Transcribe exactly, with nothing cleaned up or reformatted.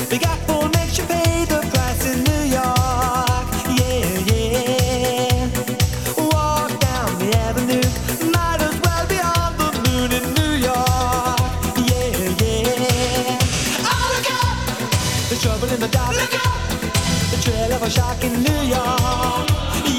Big Apple makes you pay the price in New York. Yeah, yeah. Walk down the avenue, might as well be on the moon in New York. Yeah, yeah. Oh, look out! There's trouble in the dark. Look out! The trail of a shark in New York.